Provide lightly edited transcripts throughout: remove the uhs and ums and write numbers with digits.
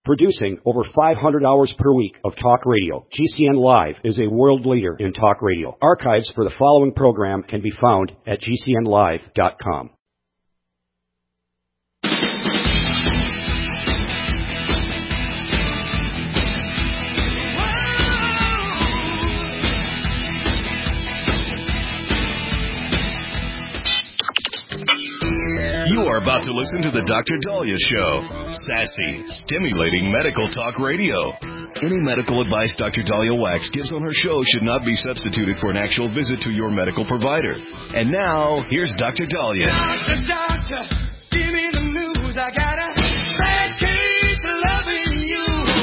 Producing over 500 hours per week of talk radio, GCN Live is a world leader in talk radio. Archives for the following program can be found at GCNlive.com. You are about to listen to the Dr. Daliah Show. Sassy, stimulating medical talk radio. Any medical advice Dr. Daliah Wax gives on her show should not be substituted for an actual visit to your medical provider. And now, here's Dr. Daliah. Doctor, give me the news. I got a bad case of loving you.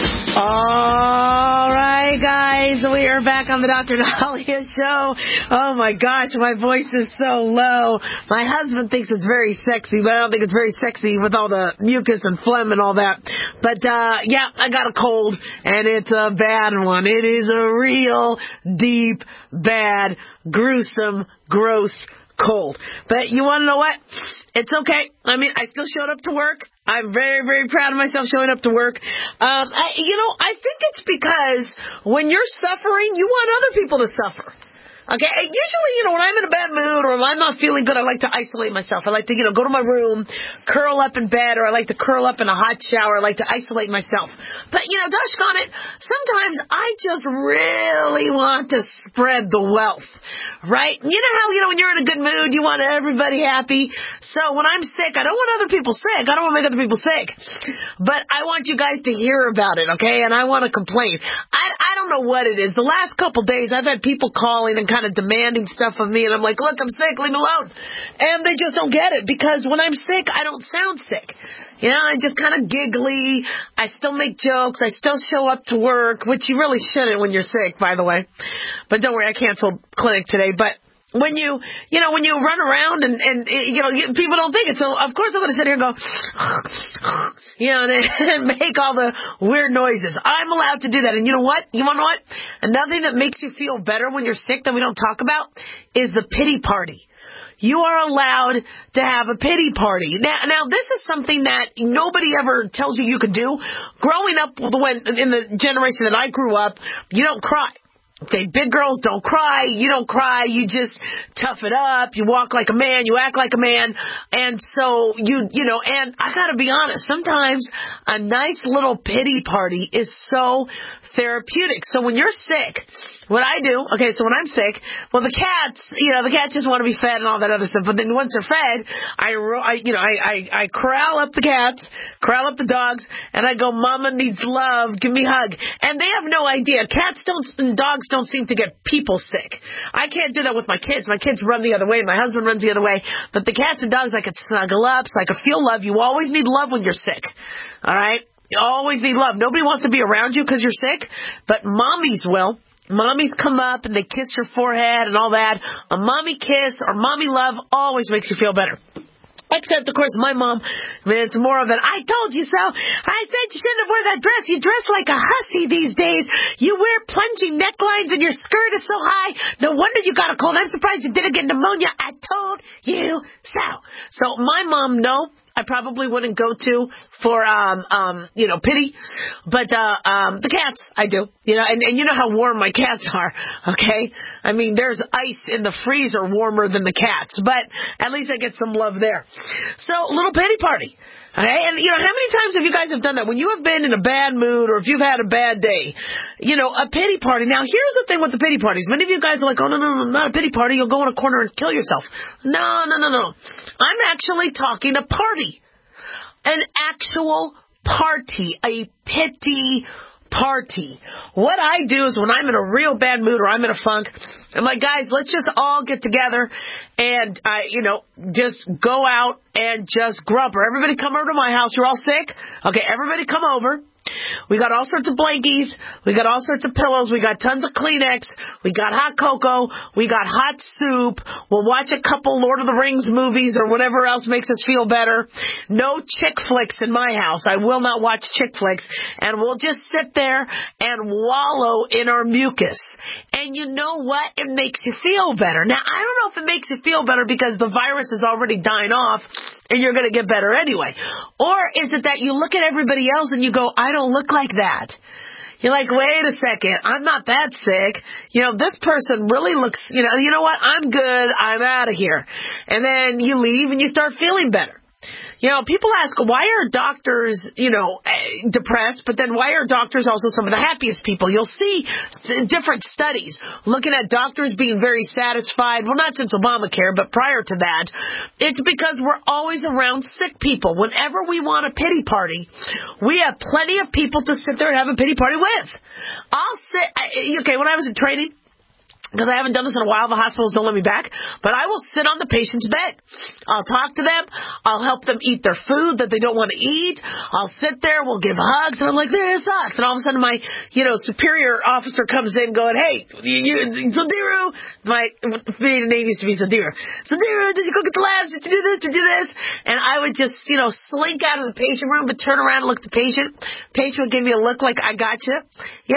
All right, guys, we are back on the Dr. Daliah Show. Oh, my gosh, my voice is so low. My husband thinks it's very sexy, but I don't think it's very sexy with all the mucus and phlegm and all that. But, yeah, I got a cold, and it's a bad one. It is a real, deep, bad, gruesome, gross cold. But you want to know what? It's okay. I mean, I still showed up to work. I'm very, very proud of myself showing up to work. I think it's because when you're suffering, you want other people to suffer. Okay, usually, when I'm in a bad mood or when I'm not feeling good, I like to isolate myself. I like to, go to my room, curl up in bed, or I like to curl up in a hot shower. I like to isolate myself. But, doggone it, sometimes I just really want to spread the wealth, right? You know how, when you're in a good mood, you want everybody happy. So when I'm sick, I don't want other people sick. I don't want to make other people sick. But I want you guys to hear about it, okay? And I want to complain. I don't know what it is. The last couple days, I've had people calling and kind of demanding stuff of me, and I'm like, look, I'm sick, leave me alone. And they just don't get it, because when I'm sick, I don't sound sick. I just kind of giggly. I still make jokes. I still show up to work, which you really shouldn't when you're sick, by the way. But don't worry, I canceled clinic today. But when you run around and people don't think it. So, of course, I'm going to sit here and go, and make all the weird noises. I'm allowed to do that. And you know what? You want to know what? Another thing that makes you feel better when you're sick that we don't talk about is the pity party. You are allowed to have a pity party. Now, this is something that nobody ever tells you can do. Growing up in the generation that I grew up, you don't cry. Okay, big girls don't cry. You don't cry. You just tough it up. You walk like a man. You act like a man. And so and I gotta be honest, sometimes a nice little pity party is so therapeutic. So when you're sick, what I do, okay, so when I'm sick, well, the cats just want to be fed and all that other stuff. But then once they're fed, I corral up the cats, corral up the dogs, and I go, Mama needs love, give me a hug. And they have no idea. Cats and dogs don't seem to get people sick. I can't do that with my kids. My kids run the other way. My husband runs the other way. But the cats and dogs, I could snuggle up, so I could feel love. You always need love when you're sick. All right? You always need love. Nobody wants to be around you because you're sick, but mommies will. Mommies come up and they kiss your forehead and all that. A mommy kiss or mommy love always makes you feel better. Except, of course, my mom, it's more of an, I told you so. I said you shouldn't have worn that dress. You dress like a hussy these days. You wear plunging necklines and your skirt is so high. No wonder you got a cold. I'm surprised you didn't get pneumonia. I told you so. So my mom, no. I probably wouldn't go to for, pity. But, the cats, I do. And you know how warm my cats are, okay? I mean, there's ice in the freezer warmer than the cats. But at least I get some love there. So, little pity party. Okay? And, how many times have you guys have done that? When you have been in a bad mood or if you've had a bad day, a pity party. Now, here's the thing with the pity parties. Many of you guys are like, oh, no, not a pity party. You'll go in a corner and kill yourself. No. I'm actually talking a party. An actual party. A pity party. What I do is when I'm in a real bad mood or I'm in a funk, I'm like, guys, let's just all get together and, just go out and just grumper. Everybody come over to my house. You're all sick? Okay, everybody come over. We got all sorts of blankies. We got all sorts of pillows. We got tons of Kleenex. We got hot cocoa. We got hot soup. We'll watch a couple Lord of the Rings movies or whatever else makes us feel better. No chick flicks in my house. I will not watch chick flicks. And we'll just sit there and wallow in our mucus. And you know what? It makes you feel better. Now, I don't know if it makes you feel better because the virus is already dying off and you're going to get better anyway? Or is it that you look at everybody else and you go, I don't look like that? You're like, wait a second, I'm not that sick. This person really looks, you know what, I'm good, I'm out of here. And then you leave and you start feeling better. People ask, why are doctors, depressed, but then why are doctors also some of the happiest people? You'll see different studies looking at doctors being very satisfied. Well, not since Obamacare, but prior to that. It's because we're always around sick people. Whenever we want a pity party, we have plenty of people to sit there and have a pity party with. When I was in training, because I haven't done this in a while, the hospitals don't let me back, but I will sit on the patient's bed. I'll talk to them. I'll help them eat their food that they don't want to eat. I'll sit there. We'll give hugs. And I'm like, this sucks. And all of a sudden my, superior officer comes in going, hey, Sadiru, my name used to be Sadiru. Sadiru, did you go get the labs? Did you do this? Did you do this? And I would just, slink out of the patient room, but turn around and look at the patient. Patient would give me a look like, I got you.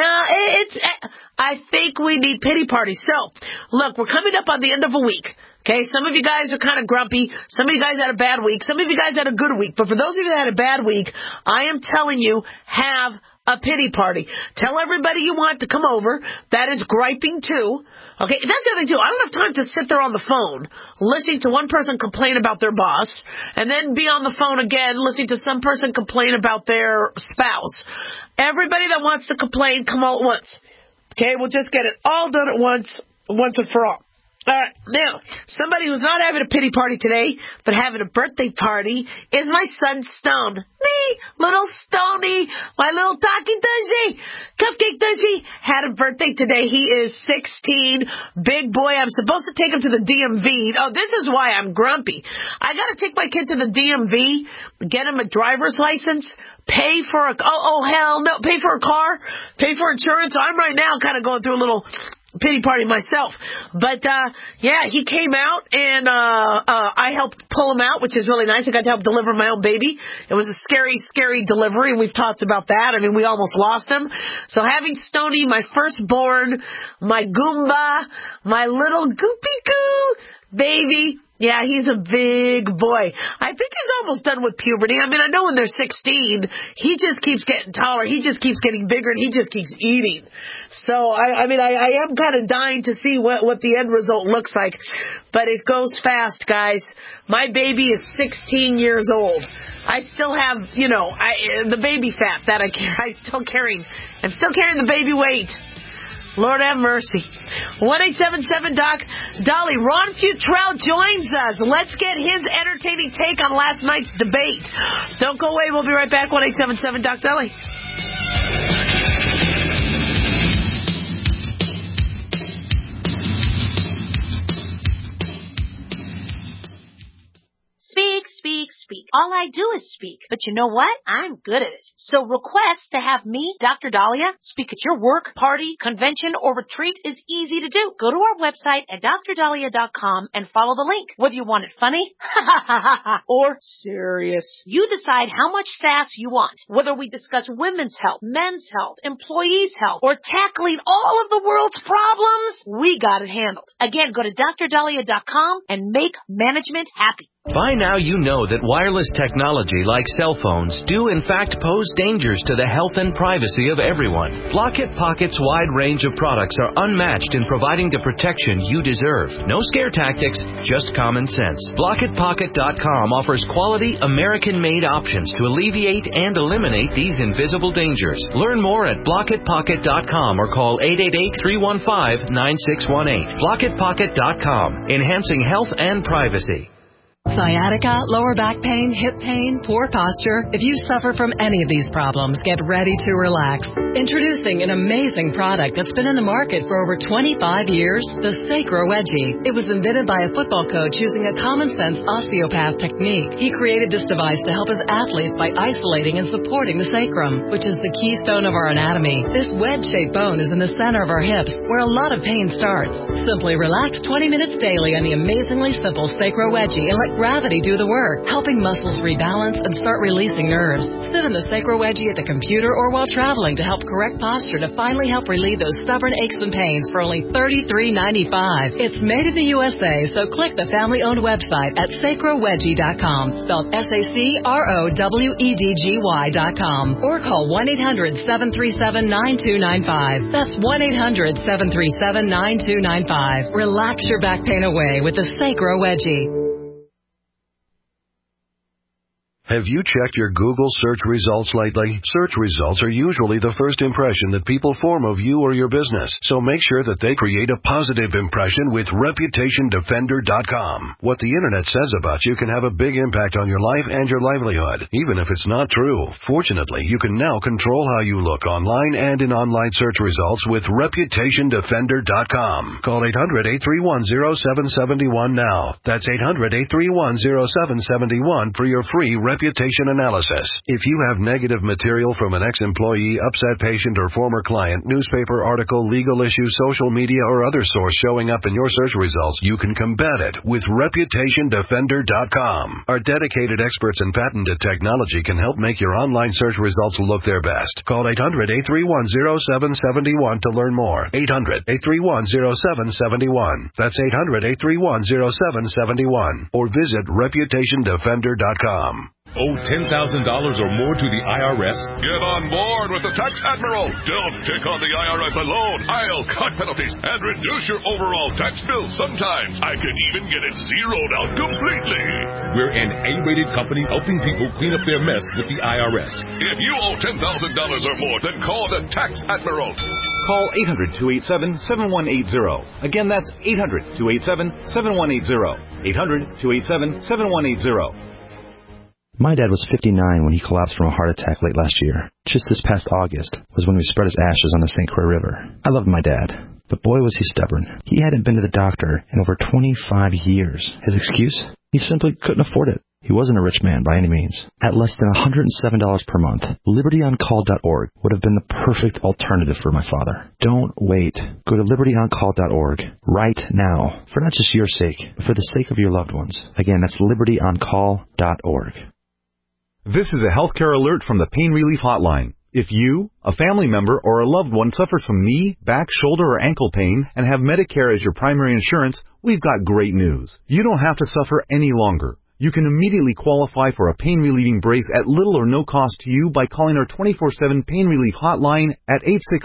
I think we need pity parties. So, look, we're coming up on the end of a week. Okay, some of you guys are kind of grumpy. Some of you guys had a bad week. Some of you guys had a good week. But for those of you that had a bad week, I am telling you, have a pity party. Tell everybody you want to come over. That is griping too. Okay, that's the other thing too. I don't have time to sit there on the phone listening to one person complain about their boss and then be on the phone again listening to some person complain about their spouse. Everybody that wants to complain, come all at once. Okay, we'll just get it all done at once and for all. All right, now, somebody who's not having a pity party today, but having a birthday party, is my son Stone. Me, little Stoney, my little talking Tushy, cupcake Tushy, had a birthday today. He is 16, big boy. I'm supposed to take him to the DMV. Oh, this is why I'm grumpy. I got to take my kid to the DMV, get him a driver's license, pay for a car, pay for insurance. So I'm right now kind of going through a little pity party myself. But, he came out and, I helped pull him out, which is really nice. I got to help deliver my own baby. It was a scary, scary delivery. We've talked about that. I mean, we almost lost him. So having Stoney, my firstborn, my Goomba, my little Goopy-Goo baby. Yeah, he's a big boy. I think he's almost done with puberty. I mean, I know when they're 16, he just keeps getting taller. He just keeps getting bigger, and he just keeps eating. So, I am kind of dying to see what the end result looks like. But it goes fast, guys. My baby is 16 years old. I still have, the baby fat that I'm still carrying the baby weight. Lord have mercy. 1-877-DOC. Dolly, Ron Futrell joins us. Let's get his entertaining take on last night's debate. Don't go away. We'll be right back. 1-877-DOC Dolly. Speak. All I do is speak. But you know what? I'm good at it. So request to have me, Dr. Dahlia, speak at your work, party, convention, or retreat is easy to do. Go to our website at drdahlia.com and follow the link. Whether you want it funny, or serious. You decide how much sass you want. Whether we discuss women's health, men's health, employees' health, or tackling all of the world's problems, we got it handled. Again, go to drdahlia.com and make management happy. By now you know that wireless technology like cell phones do in fact pose dangers to the health and privacy of everyone. Blockit Pocket's wide range of products are unmatched in providing the protection you deserve. No scare tactics, just common sense. BlockitPocket.com offers quality American-made options to alleviate and eliminate these invisible dangers. Learn more at BlockitPocket.com or call 888-315-9618. BlockitPocket.com, enhancing health and privacy. Sciatica, lower back pain, hip pain, poor posture. If you suffer from any of these problems, get ready to relax. Introducing an amazing product that's been in the market for over 25 years, the Sacro Wedgie. It was invented by a football coach using a common-sense osteopath technique. He created this device to help his athletes by isolating and supporting the sacrum, which is the keystone of our anatomy. This wedge-shaped bone is in the center of our hips, where a lot of pain starts. Simply relax 20 minutes daily on the amazingly simple Sacro Wedgie and let gravity do the work, helping muscles rebalance and start releasing nerves. Sit in the Sacro Wedgie at the computer or while traveling to help correct posture to finally help relieve those stubborn aches and pains for only $33.95. It's made in the USA, so click the family-owned website at sacrowedgie.com, spelled SACROWEDGY.com, or call 1-800-737-9295. That's 1-800-737-9295. Relax your back pain away with the Sacro Wedgie. Have you checked your Google search results lately? Search results are usually the first impression that people form of you or your business, so make sure that they create a positive impression with ReputationDefender.com. What the Internet says about you can have a big impact on your life and your livelihood, even if it's not true. Fortunately, you can now control how you look online and in online search results with ReputationDefender.com. Call 800-831-0771 now. That's 800-831-0771 for your free reputation analysis. If you have negative material from an ex-employee, upset patient, or former client, newspaper article, legal issue, social media, or other source showing up in your search results, you can combat it with ReputationDefender.com. Our dedicated experts in patented technology can help make your online search results look their best. Call 800-831-0771 to learn more. 800-831-0771. That's 800-831-0771. Or visit ReputationDefender.com. Owe $10,000 or more to the IRS? Get on board with the Tax Admiral. Don't take on the IRS alone. I'll cut penalties and reduce your overall tax bill. Sometimes I can even get it zeroed out completely. We're an A-rated company helping people clean up their mess with the IRS. If you owe $10,000 or more, then call the Tax Admiral. Call 800-287-7180. Again, that's 800-287-7180. 800-287-7180. My dad was 59 when he collapsed from a heart attack late last year. Just this past August was when we spread his ashes on the St. Croix River. I loved my dad, but boy was he stubborn. He hadn't been to the doctor in over 25 years. His excuse? He simply couldn't afford it. He wasn't a rich man by any means. At less than $107 per month, LibertyOnCall.org would have been the perfect alternative for my father. Don't wait. Go to LibertyOnCall.org right now, for not just your sake, but for the sake of your loved ones. Again, that's LibertyOnCall.org. This is a healthcare alert from the Pain Relief Hotline. If you, a family member, or a loved one suffers from knee, back, shoulder, or ankle pain and have Medicare as your primary insurance, we've got great news. You don't have to suffer any longer. You can immediately qualify for a pain-relieving brace at little or no cost to you by calling our 24/7 Pain Relief Hotline at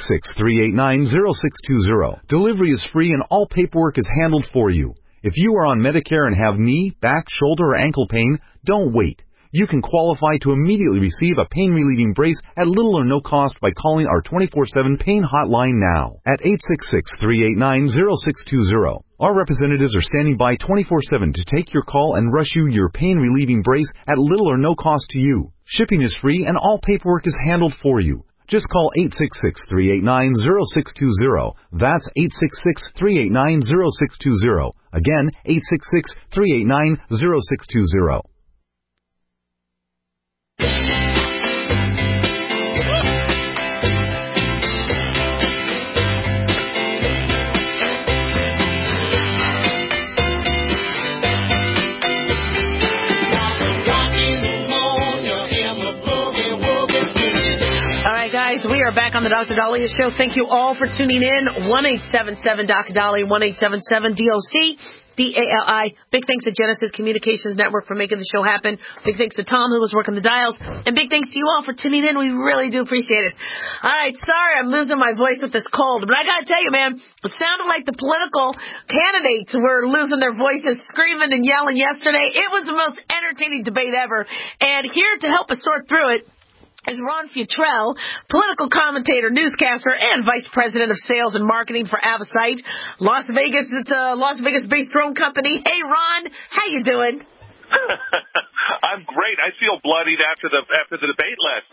866-389-0620. Delivery is free and all paperwork is handled for you. If you are on Medicare and have knee, back, shoulder, or ankle pain, don't wait. You can qualify to immediately receive a pain-relieving brace at little or no cost by calling our 24/7 Pain Hotline now at 866-389-0620. Our representatives are standing by 24/7 to take your call and rush you your pain-relieving brace at little or no cost to you. Shipping is free and all paperwork is handled for you. Just call 866-389-0620. That's 866-389-0620. Again, 866-389-0620. Guys, we are back on the Dr. Daliah Show. Thank you all for tuning in. 1-877-Dr. Daliah, 1-877-DOC. DALI. Big thanks to Genesis Communications Network for making the show happen. Big thanks to Tom, who was working the dials. And big thanks to you all for tuning in. We really do appreciate it. All right, sorry I'm losing my voice with this cold, but I got to tell you, man, it sounded like the political candidates were losing their voices, screaming and yelling yesterday. It was the most entertaining debate ever. And here to help us sort through it is Ron Futrell, political commentator, newscaster, and vice president of sales and marketing for Avasite, Las Vegas. It's a Las Vegas-based drone company. Hey, Ron, how you doing? I'm great. I feel bloodied after the debate last night.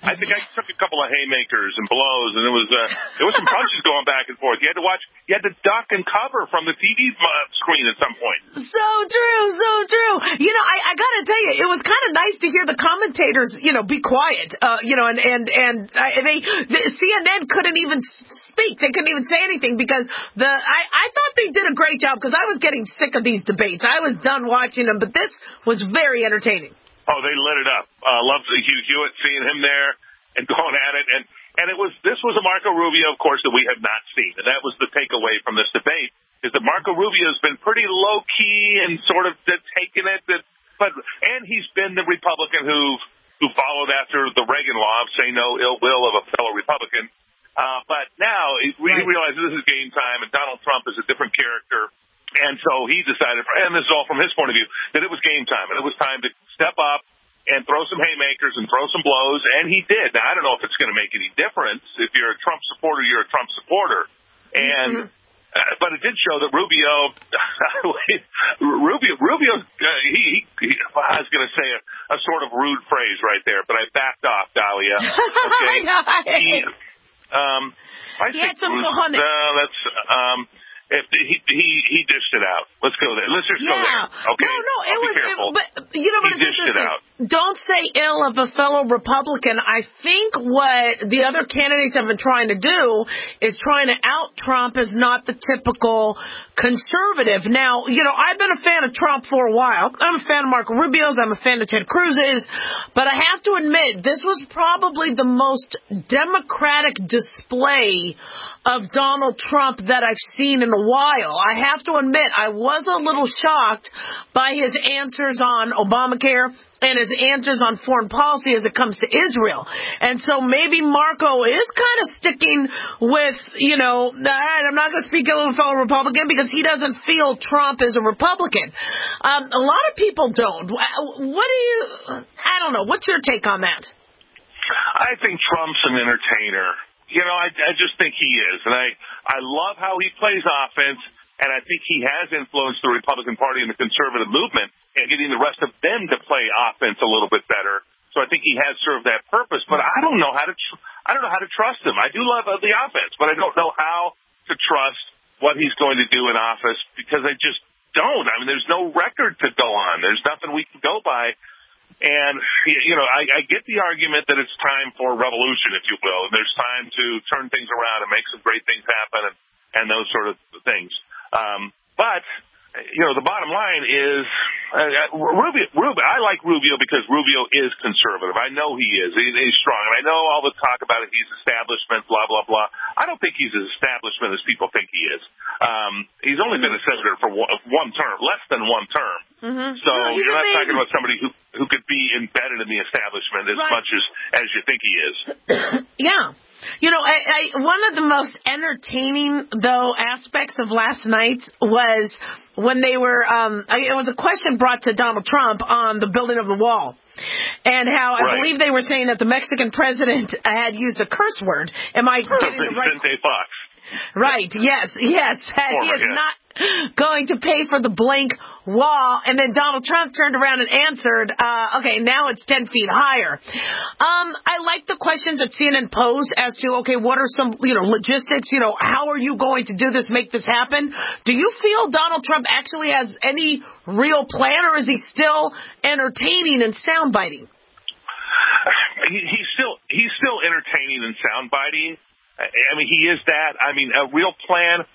I think I took a couple of haymakers and blows, and there was some punches going back and forth. You had to duck and cover from the TV screen at some point. So true. I gotta tell you, it was kind of nice to hear the commentators, be quiet, and CNN couldn't even speak. They couldn't even say anything because I thought they did a great job because I was getting sick of these debates. I was done watching them, but this was very entertaining. Oh, they lit it up. Loved Hugh Hewitt, seeing him there and going at it. And this was a Marco Rubio, of course, that we have not seen. And that was the takeaway from this debate, is that Marco Rubio has been pretty low-key and sort of taking it. And he's been the Republican who followed after the Reagan law of say no ill will of a fellow Republican. But now he realizes this is game time, and Donald Trump is a different character. And so he decided, and this is all from his point of view, that it was game time, and it was time to step up and throw some haymakers and throw some blows, and he did. Now, I don't know if it's going to make any difference. If you're a Trump supporter, you're a Trump supporter. And but it did show that Rubio, I was going to say a sort of rude phrase right there, but I backed off, Dahlia. Okay. He had some cojones. If he dished it out. Let's go there. Let's just go there. Okay. No, it was. But he dished it out. Don't say ill of a fellow Republican. I think what the other candidates have been trying to do is trying to out Trump as not the typical conservative. Now, I've been a fan of Trump for a while. I'm a fan of Marco Rubio's. I'm a fan of Ted Cruz's. But I have to admit, this was probably the most democratic display of Donald Trump that I've seen in a while. I have to admit, I was a little shocked by his answers on Obamacare and his answers on foreign policy as it comes to Israel. And so maybe Marco is kind of sticking with, all right, I'm not going to speak ill of a fellow Republican because he doesn't feel Trump is a Republican. A lot of people don't. I don't know. What's your take on that? I think Trump's an entertainer. I just think he is. And I love how he plays offense, and I think he has influenced the Republican Party and the conservative movement and getting the rest of them to play offense a little bit better. So I think he has served that purpose. But I don't know how to trust him. I do love the offense, but I don't know how to trust what he's going to do in office because I just don't. I mean, there's no record to go on. There's nothing we can go by. And, I get the argument that it's time for a revolution, if you will, and there's time to turn things around and make some great things happen and those sort of things. But the bottom line is Rubio. I like Rubio because Rubio is conservative. I know he is. He's strong. And I know all the talk about it. He's establishment, blah, blah, blah. I don't think he's as establishment as people think he is. He's only been a senator for one term, less than one term. Mm-hmm. So you're not talking about somebody who could be embedded in the establishment as much as you think he is. Yeah. One of the most entertaining, though, aspects of last night was when they were, it was a question brought to Donald Trump on the building of the wall. And how I believe they were saying that the Mexican president had used a curse word. Am I getting the right? Vicente Fox. Right. Yes. He is not going to pay for the blank wall. And then Donald Trump turned around and answered, okay, now it's 10 feet higher. I like the questions that CNN posed as to, okay, what are some, logistics, how are you going to do this, make this happen? Do you feel Donald Trump actually has any real plan, or is he still entertaining and soundbiting? He's still entertaining and soundbiting. I mean, he is that. I mean, a real plan.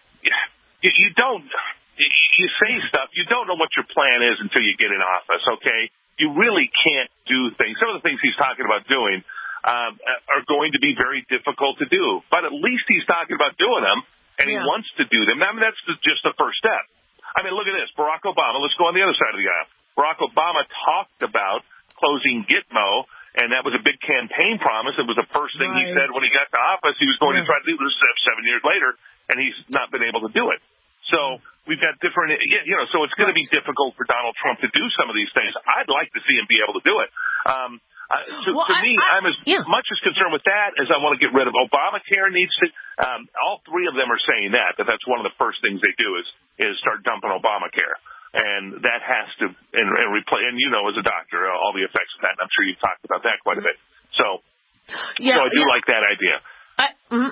You say stuff, you don't know what your plan is until you get in office, okay? You really can't do things. Some of the things he's talking about doing are going to be very difficult to do. But at least he's talking about doing them, and he wants to do them. I mean, that's just the first step. I mean, look at this. Barack Obama, let's go on the other side of the aisle. Barack Obama talked about closing Gitmo, and that was a big campaign promise. It was the first thing he said when he got to office. He was going to try to do this 7 years later, and he's not been able to do it. So we've got different, so it's going to be difficult for Donald Trump to do some of these things. I'd like to see him be able to do it. To me, I'm as much as concerned with that as I want to get rid of Obamacare. Needs to. All three of them are saying that's one of the first things they do is start dumping Obamacare. And that has to, and replace, and as a doctor, all the effects of that, and I'm sure you've talked about that quite a bit. So Yeah, so I do like that idea. And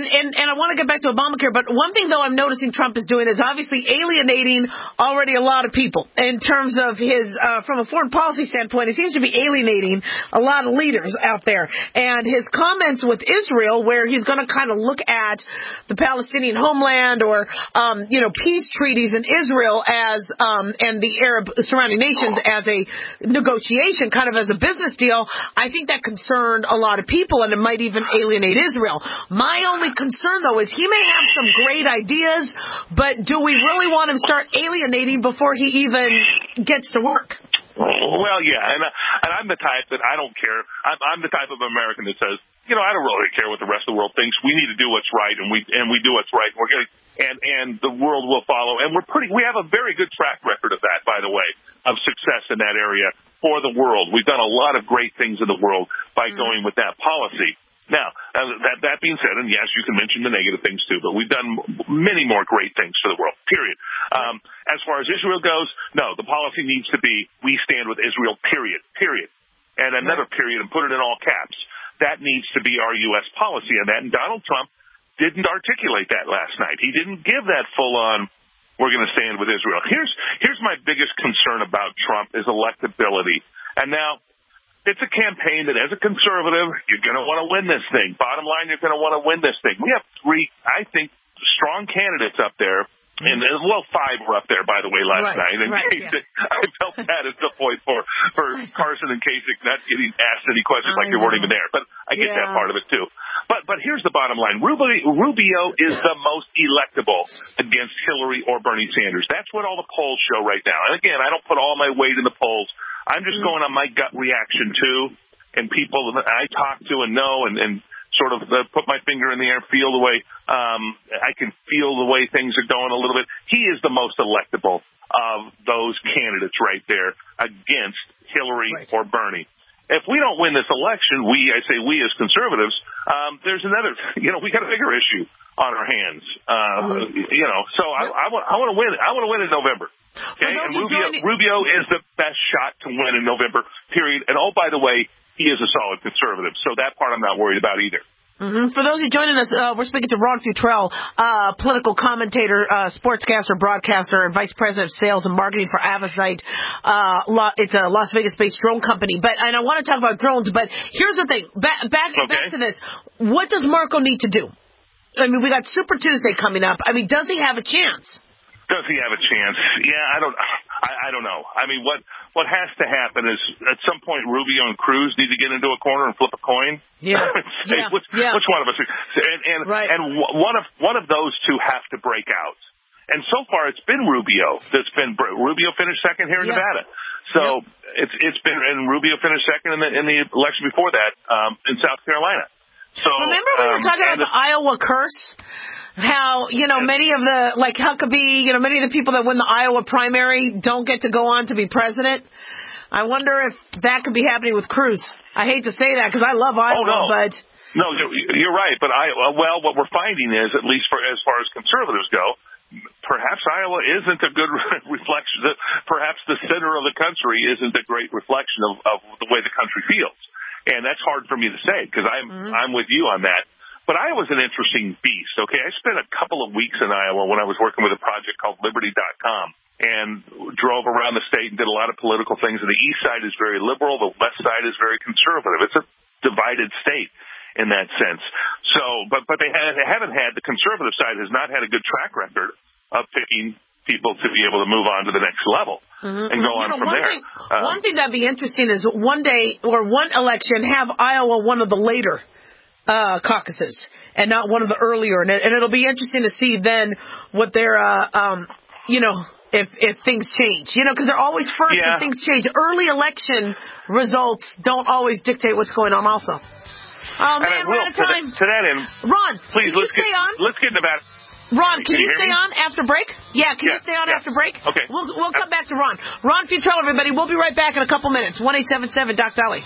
I want to get back to Obamacare, but one thing, though, I'm noticing Trump is doing is obviously alienating already a lot of people in terms of his, from a foreign policy standpoint, he seems to be alienating a lot of leaders out there. And his comments with Israel, where he's going to kind of look at the Palestinian homeland or, peace treaties in Israel as, and the Arab surrounding nations as a negotiation, kind of as a business deal, I think that concerned a lot of people, and it might even alienate Israel. My only concern, though, is he may have some great ideas, but do we really want him to start alienating before he even gets to work? Well, yeah, and I'm the type that I don't care. I'm the type of American that says, I don't really care what the rest of the world thinks. We need to do what's right, and we do what's right. We're going and the world will follow. And we have a very good track record of that, by the way, of success in that area for the world. We've done a lot of great things in the world by going with that policy. Now, that being said, and yes, you can mention the negative things too, but we've done many more great things for the world, period. As far as Israel goes, no, the policy needs to be, we stand with Israel, period. And another period, and put it in all caps. That needs to be our U.S. policy on that. And Donald Trump didn't articulate that last night. He didn't give that full-on, we're going to stand with Israel. Here's my biggest concern about Trump is electability. And now, it's a campaign that, as a conservative, you're going to want to win this thing. Bottom line, you're going to want to win this thing. We have three, I think, strong candidates up there. And, five were up there, by the way, last night. And I felt bad at the point for Carson and Kasich not getting asked any questions like they weren't even there. But I get that part of it, too. But here's the bottom line. Rubio is the most electable against Hillary or Bernie Sanders. That's what all the polls show right now. And, again, I don't put all my weight in the polls. I'm just going on my gut reaction, too, and people that I talk to and know and sort of put my finger in the air, feel the way I can feel the way things are going a little bit. He is the most electable of those candidates right there against Hillary or Bernie. If we don't win this election, we as conservatives, there's another, we got a bigger issue on our hands. So I want to win. I want to win in November. Okay, and Rubio is the best shot to win in November, period. And by the way, he is a solid conservative, so that part I'm not worried about either. Mm-hmm. For those who joining us, we're speaking to Ron Futrell, political commentator, sportscaster, broadcaster, and vice president of sales and marketing for Avasite. It's a Las Vegas-based drone company. And I want to talk about drones, but here's the thing. Back to this. What does Marco need to do? I mean, we got Super Tuesday coming up. I mean, does he have a chance? Does he have a chance? Yeah, I don't know. I mean, what has to happen is at some point Rubio and Cruz need to get into a corner and flip a coin. Yeah. Which one of us? And one of those two have to break out. And so far it's been Rubio. Rubio finished second here in Nevada. So it's been, and Rubio finished second in the election before that in South Carolina. So remember we were talking about the Iowa curse? How, many of the, like Huckabee, many of the people that win the Iowa primary don't get to go on to be president. I wonder if that could be happening with Cruz. I hate to say that because I love Iowa, but... No, you're right. But what we're finding is, at least as far as conservatives go, perhaps Iowa isn't a good reflection. Perhaps the center of the country isn't a great reflection of the way the country feels. And that's hard for me to say because I'm with you on that. But Iowa's an interesting beast, okay? I spent a couple of weeks in Iowa when I was working with a project called Liberty.com and drove around the state and did a lot of political things. And the east side is very liberal. The west side is very conservative. It's a divided state in that sense. So, but they haven't had, the conservative side has not had a good track record of picking people to be able to move on to the next level and go on from there. One thing that'd be interesting is one day or one election have Iowa one of the later caucuses and not one of the earlier. And it'll be interesting to see then what their, if things change, because they're always first when things change. Early election results don't always dictate what's going on also. Oh, man, we're out of time. To that end, Ron, please, let's stay on? Let's get into that. Ron, can you stay on after break? Yeah, can you stay on after break? Okay. We'll come back to Ron. Ron Futrell, everybody. We'll be right back in a couple minutes. 1-877-DOC-DOLLY.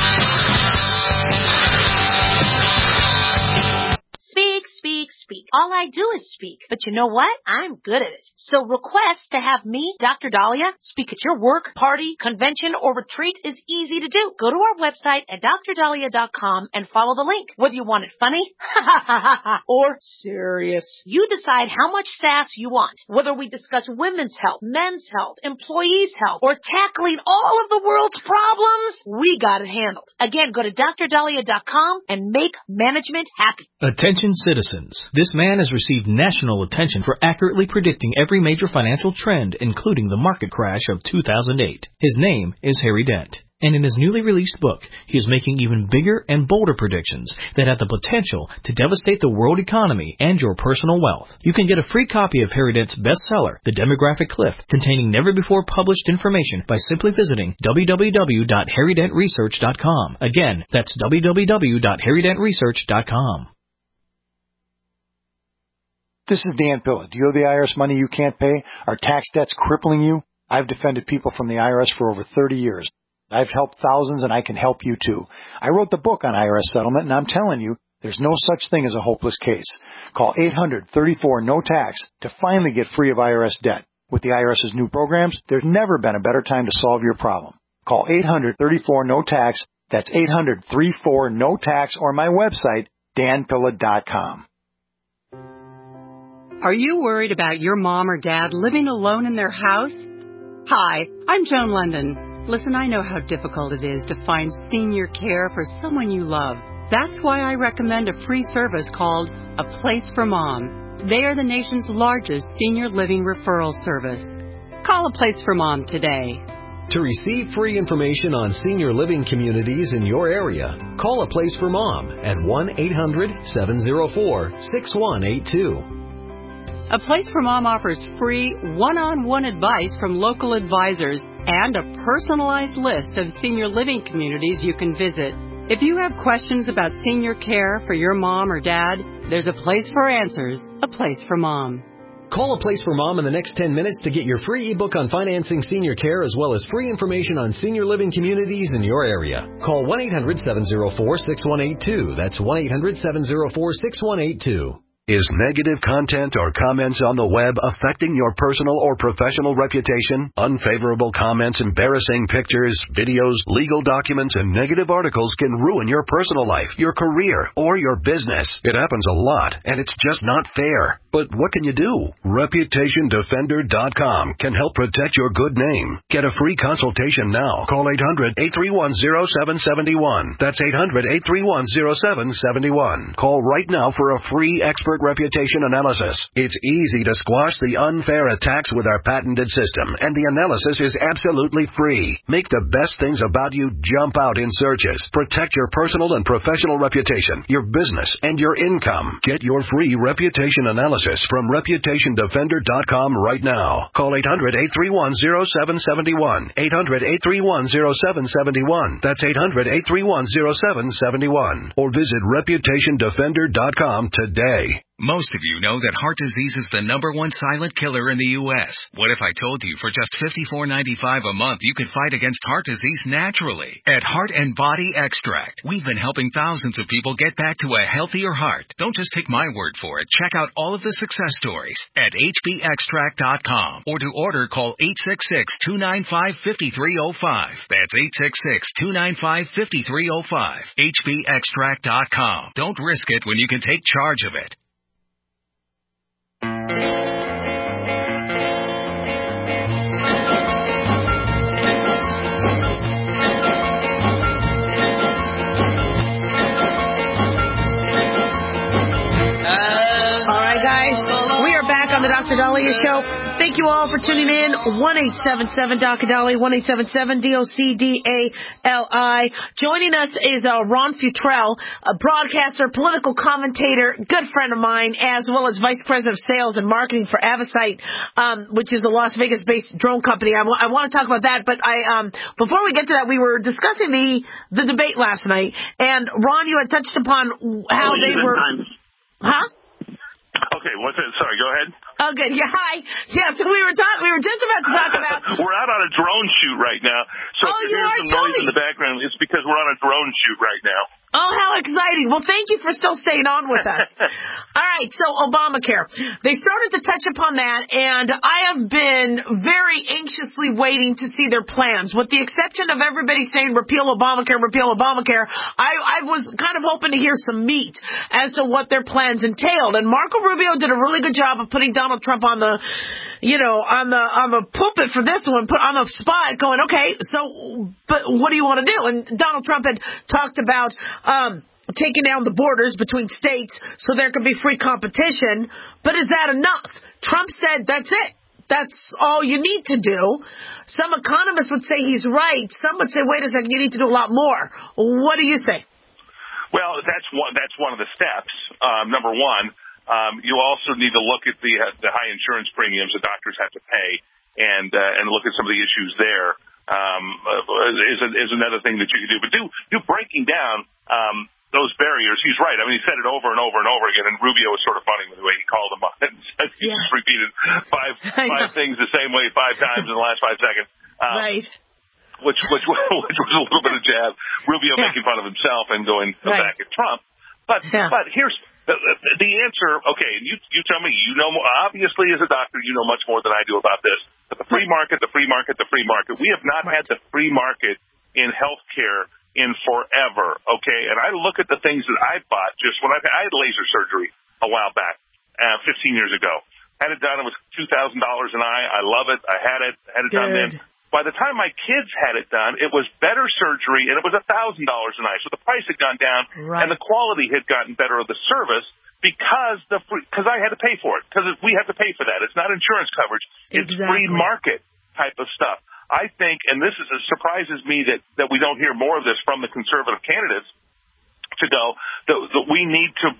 Speak. All I do is speak. But you know what? I'm good at it. So request to have me, Dr. Dahlia, speak at your work, party, convention, or retreat is easy to do. Go to our website at drdahlia.com and follow the link. Whether you want it funny or serious, you decide how much sass you want. Whether we discuss women's health, men's health, employees' health, or tackling all of the world's problems, we got it handled. Again, go to drdahlia.com and make management happy. Attention citizens. This man has received national attention for accurately predicting every major financial trend, including the market crash of 2008. His name is Harry Dent. And in his newly released book, he is making even bigger and bolder predictions that have the potential to devastate the world economy and your personal wealth. You can get a free copy of Harry Dent's bestseller, The Demographic Cliff, containing never-before-published information by simply visiting www.harrydentresearch.com. Again, that's www.harrydentresearch.com. This is Dan Pilla. Do you owe the IRS money you can't pay? Are tax debts crippling you? I've defended people from the IRS for over 30 years. I've helped thousands, and I can help you too. I wrote the book on IRS settlement, and I'm telling you, there's no such thing as a hopeless case. Call 800-34-NO-TAX to finally get free of IRS debt. With the IRS's new programs, there's never been a better time to solve your problem. Call 800-34-NO-TAX. That's 800-34-NO-TAX, or my website, danpilla.com. Are you worried about your mom or dad living alone in their house? Hi, I'm Joan London. Listen, I know how difficult it is to find senior care for someone you love. That's why I recommend a free service called A Place for Mom. They are the nation's largest senior living referral service. Call A Place for Mom today. To receive free information on senior living communities in your area, call A Place for Mom at 1-800-704-6182. A Place for Mom offers free one-on-one advice from local advisors and a personalized list of senior living communities you can visit. If you have questions about senior care for your mom or dad, there's a place for answers, A Place for Mom. Call A Place for Mom in the next 10 minutes to get your free ebook on financing senior care as well as free information on senior living communities in your area. Call 1-800-704-6182. That's 1-800-704-6182. Is negative content or comments on the web affecting your personal or professional reputation? Unfavorable comments, embarrassing pictures, videos, legal documents, and negative articles can ruin your personal life, your career, or your business. It happens a lot, and it's just not fair. But what can you do? ReputationDefender.com can help protect your good name. Get a free consultation now. Call 800-831-0771. That's 800-831-0771. Call right now for a free expert reputation analysis. It's easy to squash the unfair attacks with our patented system, and the analysis is absolutely free. Make the best things about you jump out in searches. Protect your personal and professional reputation, your business, and your income. Get your free reputation analysis from ReputationDefender.com right now. Call 800-831-0771. 800-831-0771. That's 800-831-0771. Or visit ReputationDefender.com today. Most of you know that heart disease is the #1 silent killer in the U.S. What if I told you for just $54.95 a month you could fight against heart disease naturally? At Heart and Body Extract, we've been helping thousands of people get back to a healthier heart. Don't just take my word for it. Check out all of the success stories at hbextract.com. Or to order, call 866-295-5305. That's 866-295-5305. hbextract.com. Don't risk it when you can take charge of it. On the Dr. Dahlia Show. Thank you all for tuning in. 1-877-Dr. Dahlia, 1-877-DOCDALI. Joining us is Ron Futrell, a broadcaster, political commentator, good friend of mine, as well as Vice President of Sales and Marketing for Avisight, which is a Las Vegas-based drone company. I want to talk about that, but before we get to that, we were discussing the debate last night, and Ron, you had touched upon how they were... Huh? Okay, what's it? Sorry, go ahead. Okay, yeah, hi. Yeah, so we were just about to talk about... We're out on a drone shoot right now. So if you hear some noise in the background, it's because we're on a drone shoot right now. Oh, how exciting. Well, thank you for still staying on with us. All right, so Obamacare. They started to touch upon that, and I have been very anxiously waiting to see their plans. With the exception of everybody saying repeal Obamacare, I was kind of hoping to hear some meat as to what their plans entailed. And Marco Rubio did a really good job of putting Donald Trump on the pulpit for this one, put on the spot going, okay, so, but what do you want to do? And Donald Trump had talked about taking down the borders between states so there could be free competition. But is that enough? Trump said that's it. That's all you need to do. Some economists would say he's right. Some would say, wait a second, you need to do a lot more. What do you say? Well, that's one of the steps. Number one, you also need to look at the high insurance premiums the doctors have to pay and look at some of the issues there. Is another thing that you can do. But do breaking down those barriers. He's right. I mean, he said it over and over and over again, and Rubio was sort of funny with the way he called them. He just repeated five things the same way 5 times in the last 5 seconds. Right. Which was a little bit of jab. Rubio making fun of himself and going back at Trump. But here's the answer. Okay, you tell me. You know, obviously as a doctor, you know much more than I do about this. But the free market. We have not had the free market in healthcare in forever. Okay, and I look at the things that I bought just when I had laser surgery a while back, 15 years ago. Had it done. It was $2,000 an eye. I love it. I had it done then. By the time my kids had it done, it was better surgery, and it was $1,000 an eye. So the price had gone down, and the quality had gotten better of the service because I had to pay for it. Because we have to pay for that. It's not insurance coverage. It's free market type of stuff. I think, and this surprises me that we don't hear more of this from the conservative candidates to go, that we need to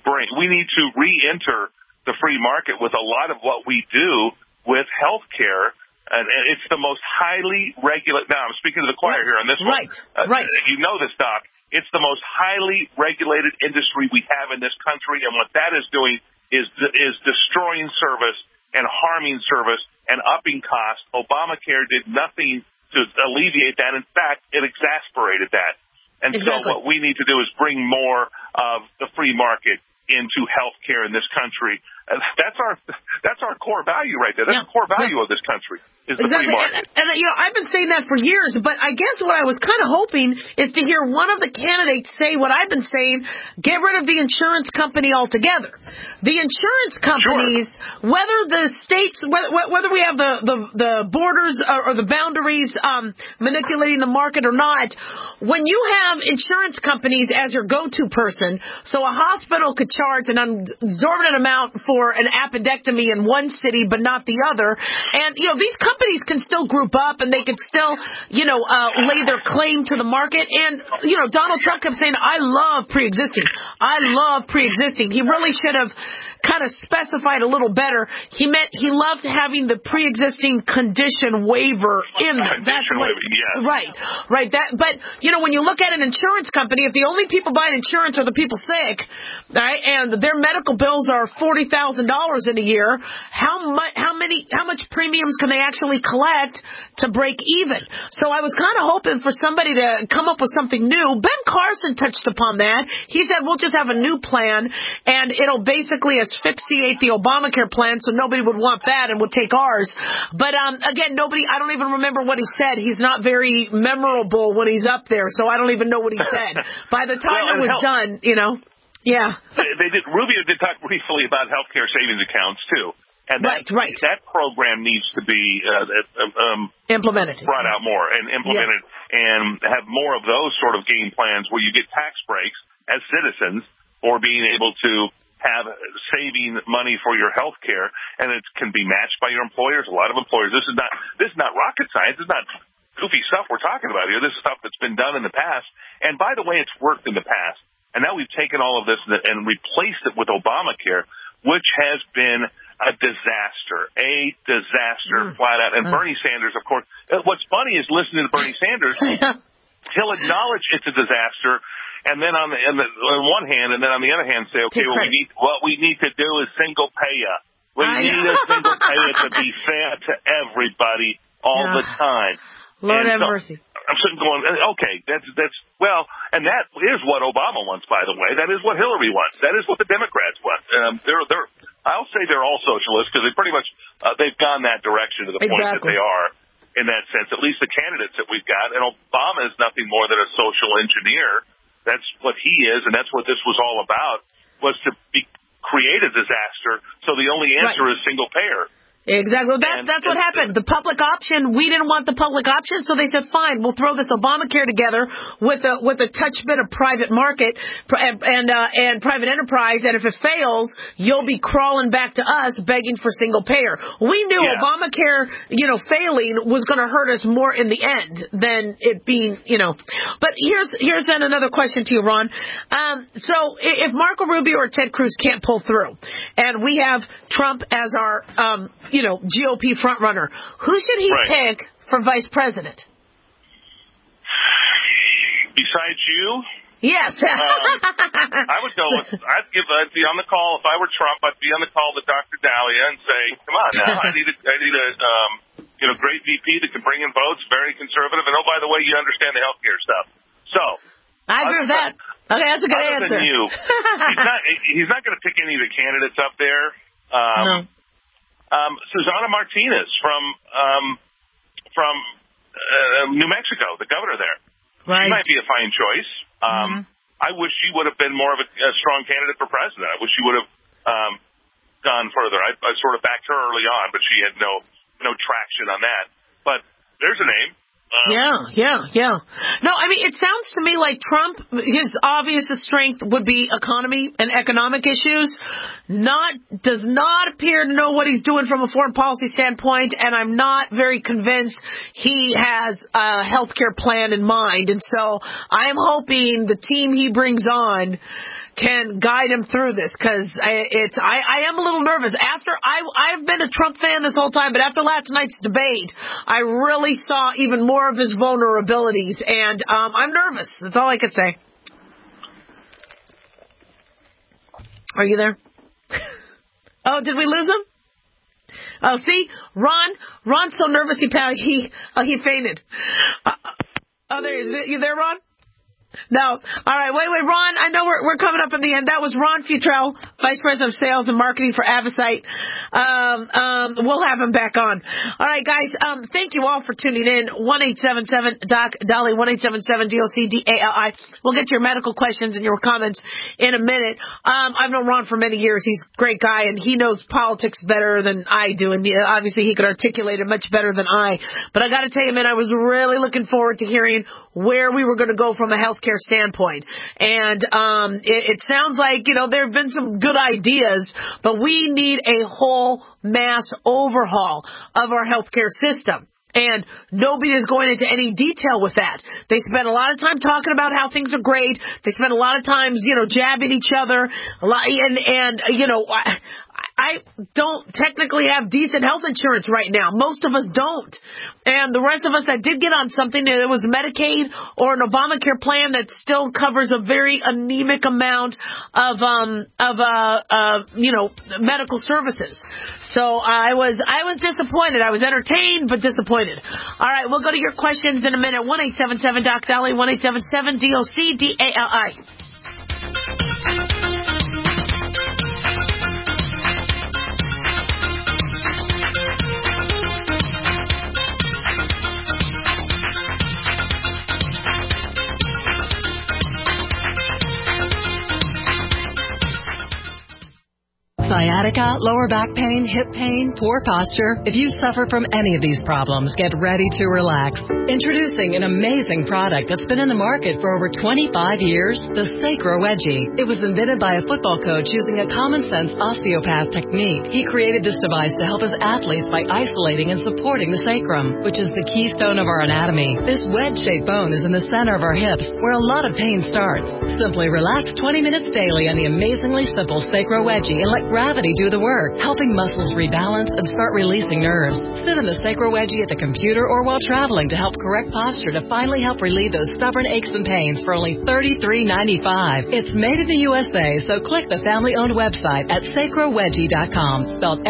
re-enter the free market with a lot of what we do with health care. And it's the most highly regulated. Now, I'm speaking to the choir here on this one. Right. You know this, Doc. It's the most highly regulated industry we have in this country, and what that is doing is destroying service and harming service and upping costs. Obamacare did nothing to alleviate that. In fact, it exasperated that. And so what we need to do is bring more of the free market into health care in this country. And that's our core value right there. That's the core value of this country is the free market. And I've been saying that for years, but I guess what I was kind of hoping is to hear one of the candidates say what I've been saying, get rid of the insurance company altogether. The insurance companies, whether the states, whether we have the borders or the boundaries manipulating the market or not, when you have insurance companies as your go-to person, so a hospital could charge an exorbitant amount for an appendectomy in one city but not the other, and these companies can still group up and they can still lay their claim to the market. And Donald Trump kept saying, I love pre-existing. He really should have kind of specified a little better. He meant he loved having the pre-existing condition waiver in there. That's what, right. But when you look at an insurance company, if the only people buying insurance are the people sick, right, and their medical bills are $40,000 in a year, how much premiums can they actually collect to break even? So I was kind of hoping for somebody to come up with something new. Ben Carson touched upon that. He said we'll just have a new plan and it'll basically asphyxiate the Obamacare plan so nobody would want that and would take ours. But again, I don't even remember what he said. He's not very memorable when he's up there, so I don't even know what he said. By the time it was done, yeah. Rubio did talk briefly about healthcare savings accounts too. And that program needs to be implemented, brought out more and implemented, and have more of those sort of game plans where you get tax breaks as citizens for being able to have saving money for your health care, and it can be matched by your employers. A lot of employers. This is not rocket science. It's not goofy stuff we're talking about here. This is stuff that's been done in the past. And by the way, it's worked in the past. And now we've taken all of this and replaced it with Obamacare, which has been a disaster flat out. And Bernie Sanders, of course, what's funny is listening to Bernie Sanders, he'll acknowledge it's a disaster, and then on one hand, and then on the other hand say, okay, what we need to do is single payer. We need a single payer to be fair to everybody all the time. Lord have mercy. I'm sitting going, okay, that's well, and that is what Obama wants, by the way. That is what Hillary wants. That is what the Democrats want. I'll say they're all socialists because they pretty much they've gone that direction to the point that they are in that sense. At least the candidates that we've got, and Obama is nothing more than a social engineer. That's what he is, and that's what this was all about, was to create a disaster. So the only answer is single payer. Exactly. That's what happened. The public option, we didn't want the public option, so they said, fine, we'll throw this Obamacare together with a touch bit of private market and private enterprise, and if it fails, you'll be crawling back to us begging for single payer. We knew Obamacare, failing was going to hurt us more in the end than it being, But here's then another question to you, Ron. So if Marco Rubio or Ted Cruz can't pull through, and we have Trump as our GOP frontrunner, who should he pick for vice president? Besides you? Yes. I would go with, I'd be on the call. If I were Trump, I'd be on the call with Dr. Dahlia and say, come on now, I need a great VP that can bring in votes, very conservative, and oh, by the way, you understand the healthcare stuff. So. I agree with that. Okay, that's a good answer. Than you, he's not going to pick any of the candidates up there. No. Susana Martinez from New Mexico, the governor there. Right. She might be a fine choice. I wish she would have been more of a strong candidate for president. I wish she would have gone further. I sort of backed her early on, but she had no traction on that. But there's a name. Yeah. No, I mean, it sounds to me like Trump, his obvious strength would be economy and economic issues. Does not appear to know what he's doing from a foreign policy standpoint, and I'm not very convinced he has a healthcare plan in mind. And so I am hoping the team he brings on can guide him through this, because I am a little nervous. I've been a Trump fan this whole time, but after last night's debate, I really saw even more of his vulnerabilities, and I'm nervous. That's all I could say. Are you there? Oh, did we lose him? Oh, see, Ron's so nervous he fainted. There he is. You there, Ron? No. All right. Wait, Ron. I know we're coming up in the end. That was Ron Futrell, Vice President of Sales and Marketing for Avicite. We'll have him back on. All right, guys. Thank you all for tuning in. 1-877-DOC-DALI, 1-877-DOC-DALI. We'll get to your medical questions and your comments in a minute. I've known Ron for many years. He's a great guy, and he knows politics better than I do. And obviously, he could articulate it much better than I. But I got to tell you, man, I was really looking forward to hearing where we were going to go from a healthcare standpoint. And it sounds like, there have been some good ideas, but we need a whole mass overhaul of our healthcare system. And nobody is going into any detail with that. They spend a lot of time talking about how things are great. They spend a lot of times, jabbing each other. I don't technically have decent health insurance right now. Most of us don't. And the rest of us that did get on something, it was Medicaid or an Obamacare plan that still covers a very anemic amount of medical services. So I was disappointed. I was entertained, but disappointed. All right, we'll go to your questions in a minute. 1-877-DOC-DALI, 1-877-DOC-DALI. Sciatica, lower back pain, hip pain, poor posture. If you suffer from any of these problems, get ready to relax. Introducing an amazing product that's been in the market for over 25 years, the Sacro Wedgie. It was invented by a football coach using a common-sense osteopath technique. He created this device to help his athletes by isolating and supporting the sacrum, which is the keystone of our anatomy. This wedge-shaped bone is in the center of our hips, where a lot of pain starts. Simply relax 20 minutes daily on the amazingly simple Sacro Wedgie and let gravity gravity do the work, helping muscles rebalance and start releasing nerves. Sit in the Sacro Wedgie at the computer or while traveling to help correct posture to finally help relieve those stubborn aches and pains for only $33.95. It's made in the USA, so click the family-owned website at sacrowedgie.com, spelled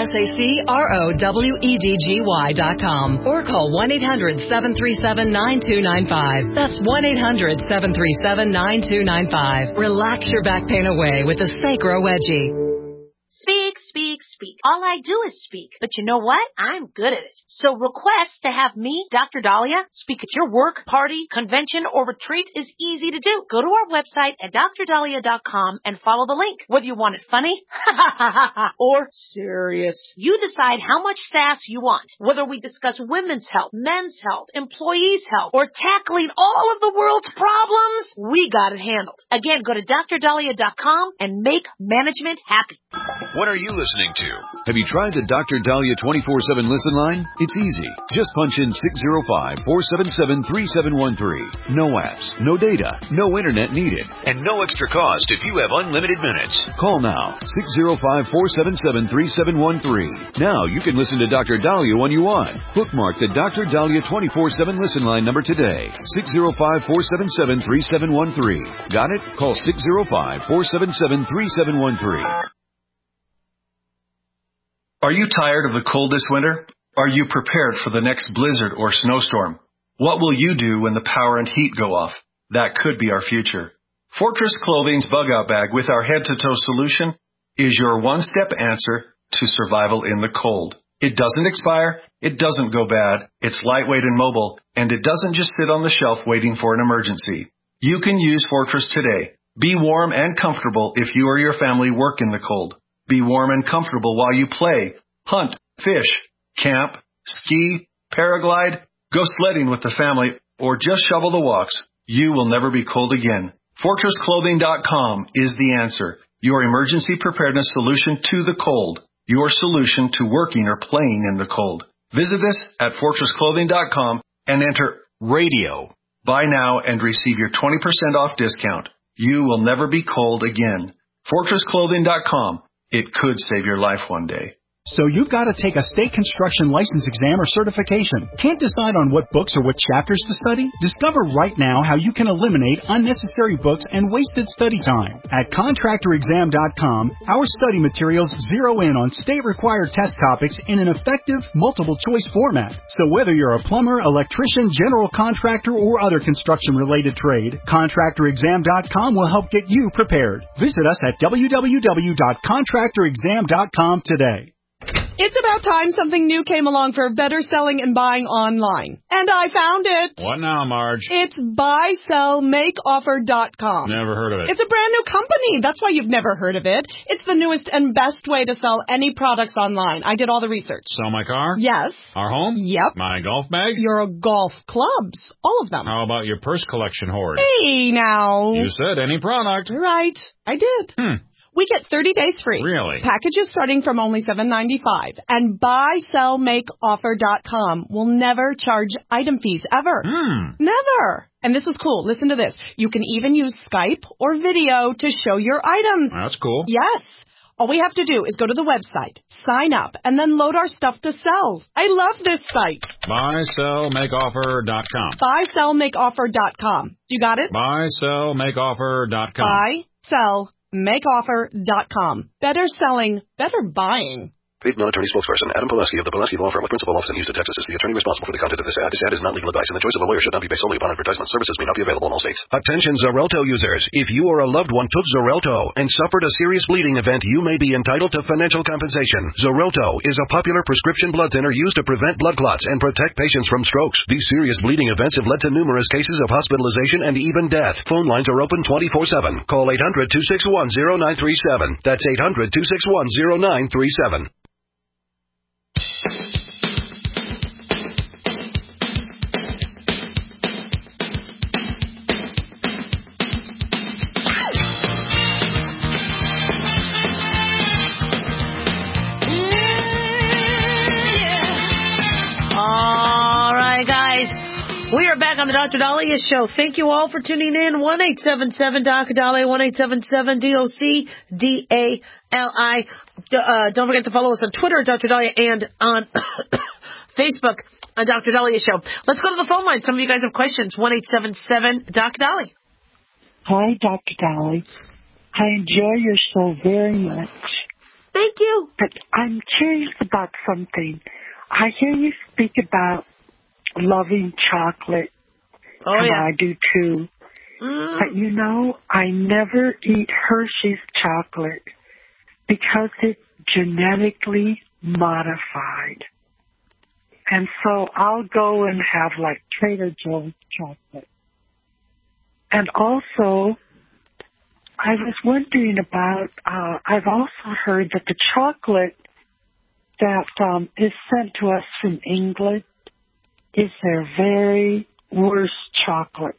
SACROWEDGY.com, or call 1-800-737-9295. That's 1-800-737-9295. Relax your back pain away with the Sacro Wedgie. Speak, speak, speak. All I do is speak. But you know what? I'm good at it. So request to have me, Dr. Dahlia, speak at your work, party, convention, or retreat is easy to do. Go to our website at drdahlia.com and follow the link. Whether you want it funny or serious, you decide how much sass you want. Whether we discuss women's health, men's health, employees' health, or tackling all of the world's problems, we got it handled. Again, go to drdahlia.com and make management happy. What are you listening to? Have you tried the Dr. Dahlia 24/7 listen line? It's easy. Just punch in 605-477-3713. No apps, no data, no internet needed, and no extra cost if you have unlimited minutes. Call now, 605-477-3713. Now you can listen to Dr. Dahlia when you want. Bookmark the Dr. Dahlia 24/7 listen line number today, 605-477-3713. Got it? Call 605-477-3713. Are you tired of the cold this winter? Are you prepared for the next blizzard or snowstorm? What will you do when the power and heat go off? That could be our future. Fortress Clothing's Bug-Out Bag with our head-to-toe solution is your one-step answer to survival in the cold. It doesn't expire, it doesn't go bad, it's lightweight and mobile, and it doesn't just sit on the shelf waiting for an emergency. You can use Fortress today. Be warm and comfortable if you or your family work in the cold. Be warm and comfortable while you play, hunt, fish, camp, ski, paraglide, go sledding with the family, or just shovel the walks. You will never be cold again. FortressClothing.com is the answer. Your emergency preparedness solution to the cold. Your solution to working or playing in the cold. Visit us at FortressClothing.com and enter radio. Buy now and receive your 20% off discount. You will never be cold again. FortressClothing.com. It could save your life one day. So you've got to take a state construction license exam or certification. Can't decide on what books or what chapters to study? Discover right now how you can eliminate unnecessary books and wasted study time. At contractorexam.com, our study materials zero in on state-required test topics in an effective, multiple-choice format. So whether you're a plumber, electrician, general contractor, or other construction-related trade, contractorexam.com will help get you prepared. Visit us at www.contractorexam.com today. It's about time something new came along for better selling and buying online. And I found it. What now, Marge? It's buysellmakeoffer.com. Never heard of it. It's a brand new company. That's why you've never heard of it. It's the newest and best way to sell any products online. I did all the research. Sell my car? Yes. Our home? Yep. My golf bag? Your golf clubs. All of them. How about your purse collection hoard? Hey, now. You said any product. Right. I did. We get 30 days free. Really? Packages starting from only $7.95. And buysellmakeoffer.com will never charge item fees ever. Never. And this is cool. Listen to this. You can even use Skype or video to show your items. That's cool. Yes. All we have to do is go to the website, sign up, and then load our stuff to sell. I love this site. Buysellmakeoffer.com. Buysellmakeoffer.com. You got it? Buysellmakeoffer.com. Buysellmakeoffer.com. Better selling, better buying. Paid non-attorney spokesperson Adam Pileski of the Pileski Law Firm with principal office in Houston, Texas is the attorney responsible for the content of this ad. This ad is not legal advice, and the choice of a lawyer should not be based solely upon advertisement. Services may not be available in all states. Attention Xarelto users. If you or a loved one took Xarelto and suffered a serious bleeding event, you may be entitled to financial compensation. Xarelto is a popular prescription blood thinner used to prevent blood clots and protect patients from strokes. These serious bleeding events have led to numerous cases of hospitalization and even death. Phone lines are open 24/7. Call 800-261-0937. That's 800-261-0937. All right, guys. We are back on the Dr. Dahlia Show. Thank you all for tuning in. 1-877-DOC-DALIA, 1-877-DOC-DALI. Don't forget to follow us on Twitter, Dr. Dahlia, and on Facebook, Dr. Dahlia Show. Let's go to the phone line. Some of you guys have questions. 1-877-DOC-DALI. Hi, Dr. Dahlia. I enjoy your show very much. Thank you. But I'm curious about something. I hear you speak about loving chocolate. Oh, and yeah. I do too. But you know, I never eat Hershey's chocolate because it's genetically modified. And so I'll go and have like Trader Joe's chocolate. And also, I was wondering about, I've also heard that the chocolate that is sent to us from England is their very worst chocolate,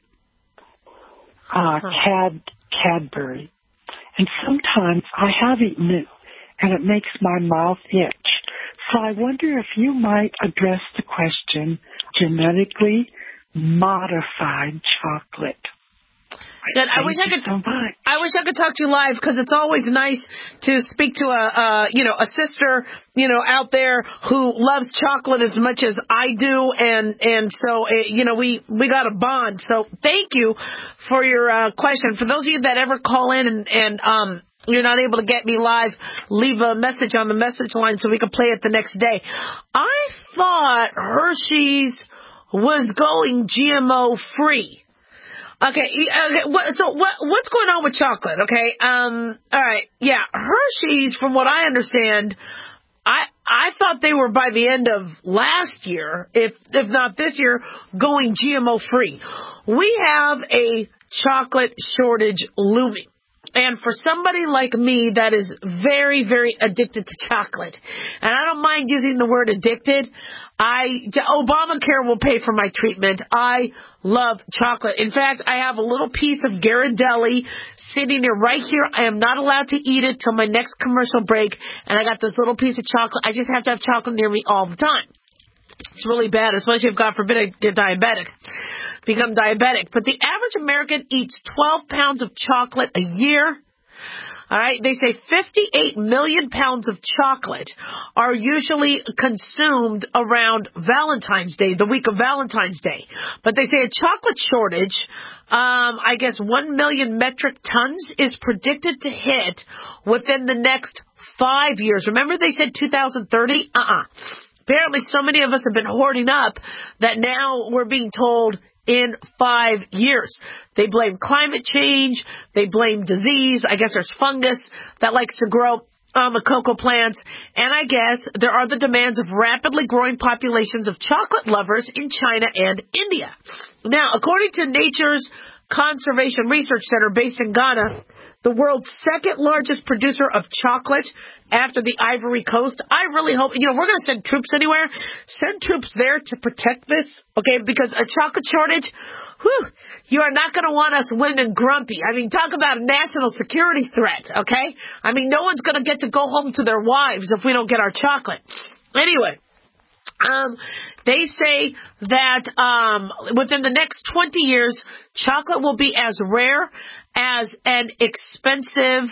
Cadbury. And sometimes I have eaten it, and it makes my mouth itch. So I wonder if you might address the question, genetically modified chocolate. Good. I wish I could talk to you live, because it's always nice to speak to a sister, out there who loves chocolate as much as I do, and so we got a bond. So thank you for your question. For those of you that ever call in and you're not able to get me live, leave a message on the message line so we can play it the next day. I thought Hershey's was going GMO free. Okay, so what's going on with chocolate, okay? All right, yeah, Hershey's, from what I understand, I thought they were by the end of last year, if not this year, going GMO free. We have a chocolate shortage looming. And for somebody like me that is very, very addicted to chocolate, and I don't mind using the word addicted, Obamacare will pay for my treatment. I love chocolate. In fact, I have a little piece of Ghirardelli sitting here right here. I am not allowed to eat it till my next commercial break, and I got this little piece of chocolate. I just have to have chocolate near me all the time. It's really bad, especially if, God forbid, I become diabetic. But the average American eats 12 pounds of chocolate a year. All right, they say 58 million pounds of chocolate are usually consumed around Valentine's Day, the week of Valentine's Day. But they say a chocolate shortage, 1 million metric tons is predicted to hit within the next 5 years. Remember they said 2030? Apparently so many of us have been hoarding up that now we're being told in 5 years. They blame climate change. They blame disease. I guess there's fungus that likes to grow on the cocoa plants. And I guess there are the demands of rapidly growing populations of chocolate lovers in China and India. Now, according to Nature's Conservation Research Center based in Ghana, the world's second largest producer of chocolate after the Ivory Coast. I really hope, we're going to send troops anywhere. Send troops there to protect this, okay? Because a chocolate shortage, you are not going to want us women grumpy. I mean, talk about a national security threat, okay? I mean, no one's going to get to go home to their wives if we don't get our chocolate. Anyway. They say that within the next 20 years, chocolate will be as rare as an expensive...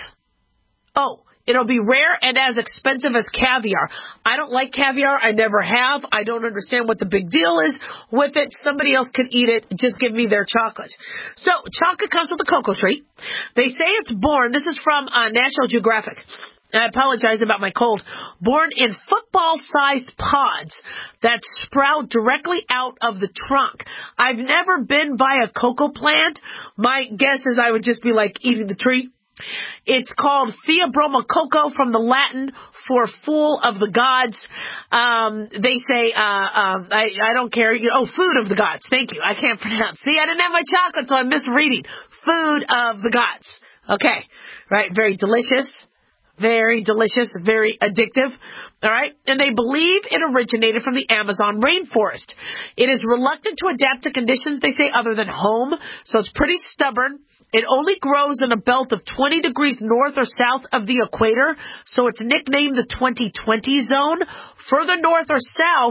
it'll be rare and as expensive as caviar. I don't like caviar. I never have. I don't understand what the big deal is with it. Somebody else can eat it. Just give me their chocolate. So chocolate comes with a cocoa tree. They say it's born. This is from National Geographic. I apologize about my cold. Born in football-sized pods that sprout directly out of the trunk. I've never been by a cocoa plant. My guess is I would just be like eating the tree. It's called Theobroma cocoa, from the Latin for fool of the gods. They say, I don't care. Food of the gods. Thank you. I can't pronounce. See, I didn't have my chocolate, so I'm misreading. Food of the gods. Okay. Right. Very delicious. Very delicious, very addictive, all right? And they believe it originated from the Amazon rainforest. It is reluctant to adapt to conditions, they say, other than home, so it's pretty stubborn. It only grows in a belt of 20 degrees north or south of the equator, so it's nicknamed the 2020 zone. Further north or south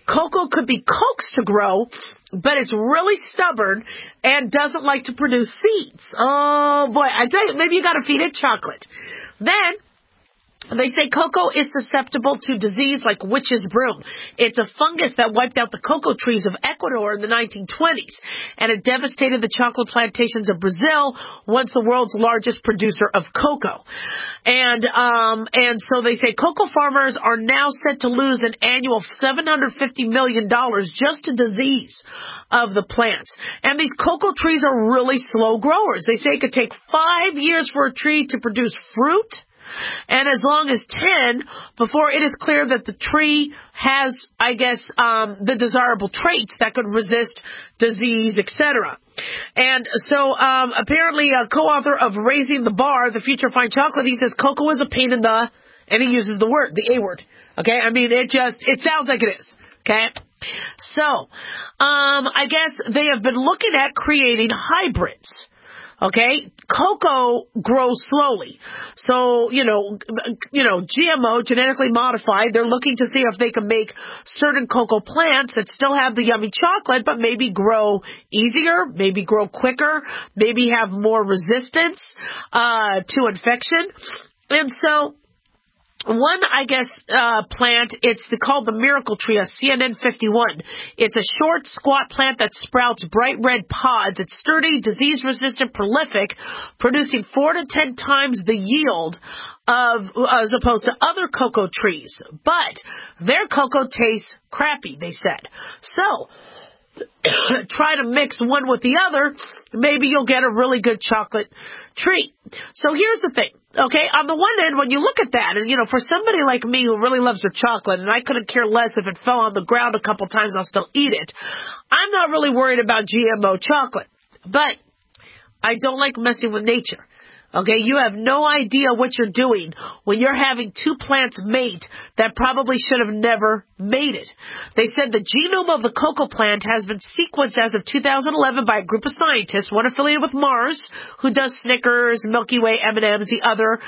cocoa could be coaxed to grow, but it's really stubborn and doesn't like to produce seeds. Oh, boy. I tell you, maybe you got to feed it chocolate. Then they say cocoa is susceptible to disease like witch's broom. It's a fungus that wiped out the cocoa trees of Ecuador in the 1920s, and it devastated the chocolate plantations of Brazil, once the world's largest producer of cocoa. And so they say cocoa farmers are now set to lose an annual $750 million just to disease of the plants. And these cocoa trees are really slow growers. They say it could take 5 years for a tree to produce fruit, and as long as 10 before it is clear that the tree has, I guess, the desirable traits that could resist disease, etc. And so apparently a co-author of Raising the Bar, The Future of Fine Chocolate, he says cocoa is a pain in the, and he uses the word, the A word. Okay, I mean, it sounds like it is. Okay, so I guess they have been looking at creating hybrids. Okay, cocoa grows slowly. So, GMO, genetically modified, they're looking to see if they can make certain cocoa plants that still have the yummy chocolate, but maybe grow easier, maybe grow quicker, maybe have more resistance to infection. And so one, I guess, plant, it's called the miracle tree, a CNN51. It's a short, squat plant that sprouts bright red pods. It's sturdy, disease-resistant, prolific, producing 4 to 10 times the yield as opposed to other cocoa trees. But their cocoa tastes crappy, they said. So try to mix one with the other, maybe you'll get a really good chocolate treat. So here's the thing, okay? On the one end, when you look at that, and, for somebody like me who really loves their chocolate, and I couldn't care less if it fell on the ground a couple times, I'll still eat it. I'm not really worried about GMO chocolate, but I don't like messing with nature. Okay, you have no idea what you're doing when you're having two plants mate that probably should have never mated. They said the genome of the cocoa plant has been sequenced as of 2011 by a group of scientists, one affiliated with Mars, who does Snickers, Milky Way, M&Ms, the other,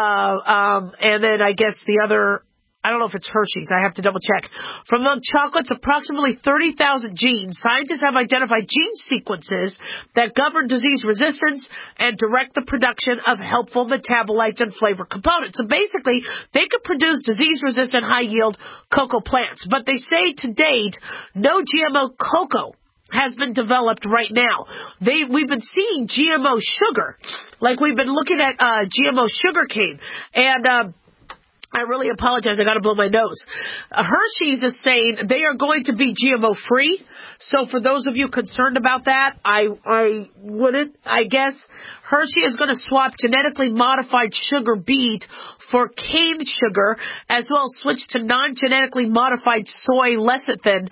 and then I guess the other, I don't know if it's Hershey's. I have to double check. From milk chocolates, approximately 30,000 genes. Scientists have identified gene sequences that govern disease resistance and direct the production of helpful metabolites and flavor components. So basically, they could produce disease-resistant, high-yield cocoa plants. But they say to date, no GMO cocoa has been developed right now. We've been seeing GMO sugar, like we've been looking at GMO sugar cane, and I really apologize. I got to blow my nose. Hershey's is saying they are going to be GMO free. So for those of you concerned about that, I wouldn't. I guess Hershey is going to swap genetically modified sugar beet for cane sugar, as well as switch to non-genetically modified soy lecithin,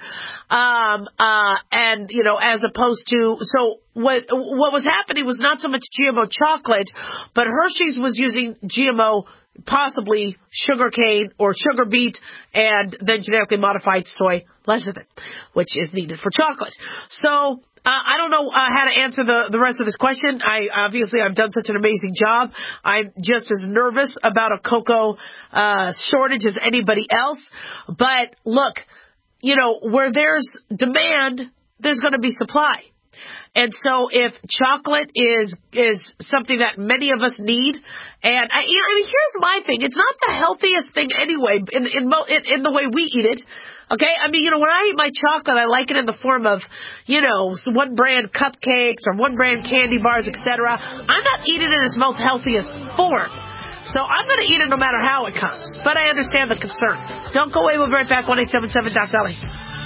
and as opposed to, so what was happening was not so much GMO chocolate, but Hershey's was using GMO, possibly sugar cane or sugar beet, and then genetically modified soy lecithin, which is needed for chocolate. So I don't know how to answer the rest of this question. I've done such an amazing job. I'm just as nervous about a cocoa shortage as anybody else. But look, where there's demand, there's going to be supply. And so if chocolate is something that many of us need, and here's my thing, it's not the healthiest thing anyway in the way we eat it. Okay, when I eat my chocolate, I like it in the form of, one brand cupcakes or one brand candy bars, etc. I'm not eating it in its most healthiest form. So I'm going to eat it no matter how it comes. But I understand the concern. Don't go away. We'll be right back. 1-877-DOC-DOLLY.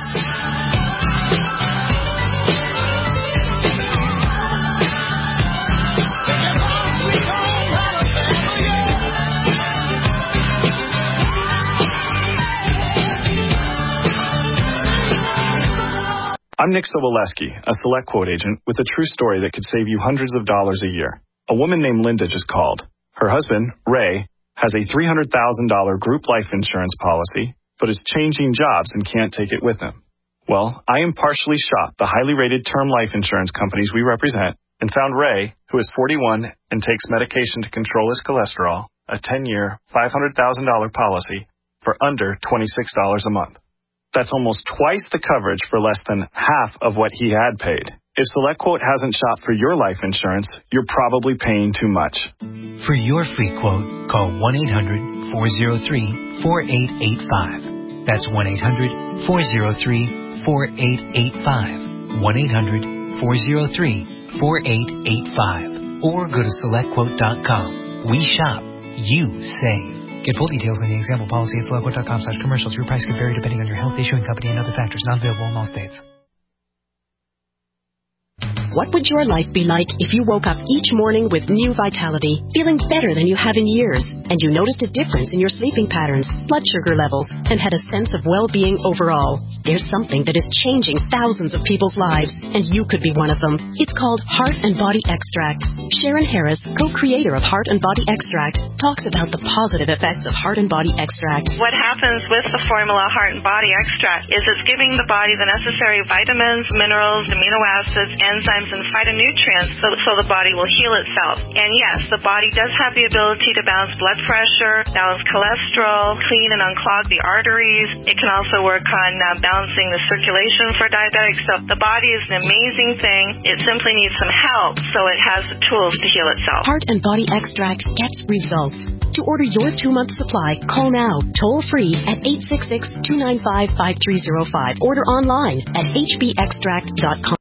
I'm Nick Soboleski, a Select Quote agent with a true story that could save you hundreds of dollars a year. A woman named Linda just called. Her husband, Ray, has a $300,000 group life insurance policy, but is changing jobs and can't take it with him. Well, I impartially shopped the highly rated term life insurance companies we represent and found Ray, who is 41 and takes medication to control his cholesterol, a 10-year, $500,000 policy for under $26 a month. That's almost twice the coverage for less than half of what he had paid. If SelectQuote hasn't shopped for your life insurance, you're probably paying too much. For your free quote, call 1-800-403-4885. That's 1-800-403-4885. 1-800-403-4885. Or go to SelectQuote.com. We shop. You save. Get full details in the example policy at SelectQuote.com/commercials. Your price can vary depending on your health, issuing company, and other factors. Not available in all states. What would your life be like if you woke up each morning with new vitality, feeling better than you have in years, and you noticed a difference in your sleeping patterns, blood sugar levels, and had a sense of well-being overall? There's something that is changing thousands of people's lives, and you could be one of them. It's called Heart and Body Extract. Sharon Harris, co-creator of Heart and Body Extract, talks about the positive effects of Heart and Body Extract. What happens with the formula Heart and Body Extract is it's giving the body the necessary vitamins, minerals, amino acids, enzymes, and phytonutrients so the body will heal itself. And yes, the body does have the ability to balance blood pressure, balance cholesterol, clean and unclog the arteries. It can also work on balancing the circulation for diabetics. So the body is an amazing thing. It simply needs some help so it has the tools to heal itself. Heart and Body Extract gets results. To order your 2-month supply, call now, toll free at 866-295-5305. Order online at hbextract.com.